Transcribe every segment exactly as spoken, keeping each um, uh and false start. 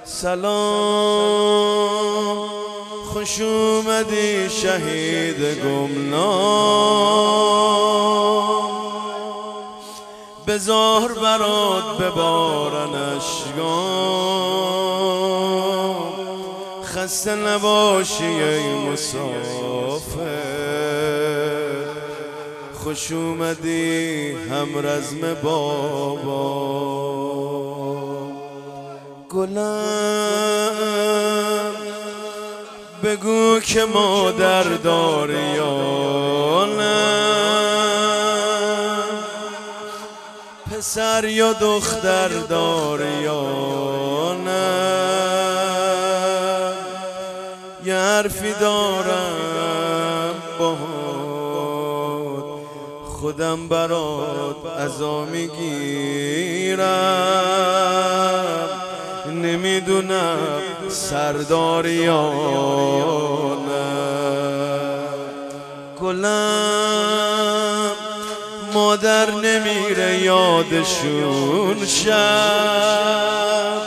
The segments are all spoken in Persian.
سلام خوش اومدی شهید گمنام، بذار برات ببارن اشکام. خسته نباشی ای مسافر، خوش اومدی همرزم بابا. گلم بگو که مادر داری یا نه، پسر یا دختر داری یا نه. یه حرفی دارم باهات، خودم برات عزا میگیرم. نمیدونم سرداری یا نه. گلم مادر نمیره یادشون شب،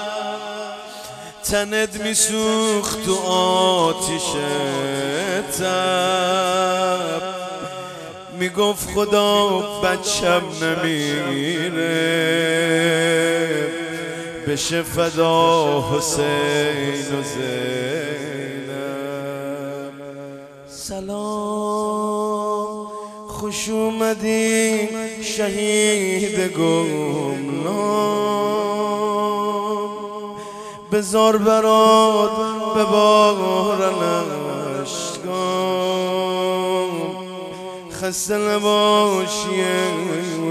تنت میسوخت تو آتیش تب. میگفت خدا بچم نمیره، بشه فدا حسین و زینب. سلام خوش اومدی شهید گمنام، بذار برات ببارن اشکام. خسته نباشی ای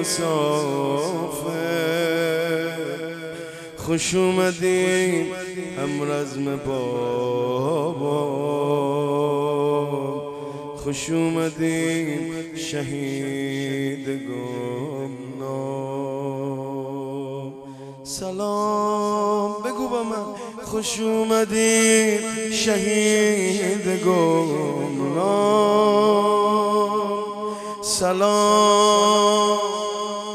مسافر، خوش اومدی همرزم بابا. خوش اومدی شهید گمنام. سلام بگو با من، خوش اومدی شهید گمنام. سلام